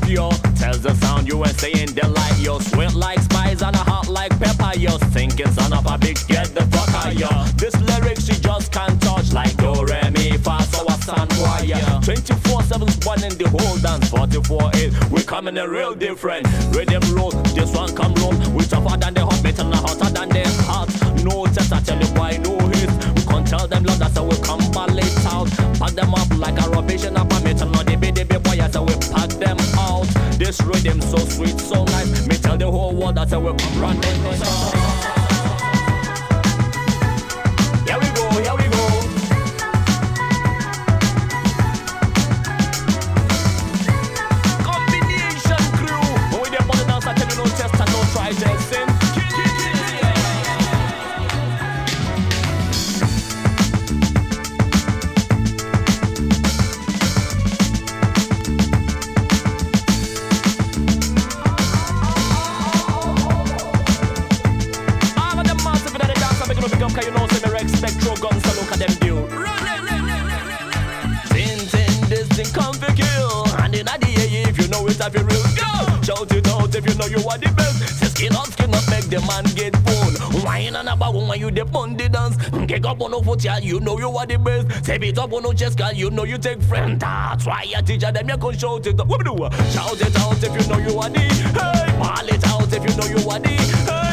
yo. Tells the sound you ain't saying delight, yo. Sweet like spice and a hot like pepper, yo. Thinking son of a bitch, get the fuck out, yo. This lyric she just can't touch like do, re, mi, fa, so a san, boy, yeah. 24/7's one in the whole dance, 44/8. We coming in real different. Rhythm roll, this one come roll. We tougher than the hot, better and hotter than the hot. No test, I tell you why, no hit. We can't tell them love, that's how we come ballet out. Pack them up like a rubbish in a permit. And the baby boy, that's how we pack them out. This rhythm so sweet, so nice. Me tell the whole world that's how we come running. Here we go, here we go. Combination crew. When we dey on the dance, I tell you no test and no try testing. Cause you know say me respect throw guns so look at them do. Tin this thing come for kill. And in the air if you know it have you real go. Shout it out if you know you are the best. Say skin up make the man get bone. Wine and about when you dip on the dance. Kick up on no foot yeah, you know you are the best. Say beat up on no chest girl, you know you take friend. That's why you teacher them you can shout it up. What do? Shout it out if you know you are the. Hey, ball it out if you know you are the. Hey.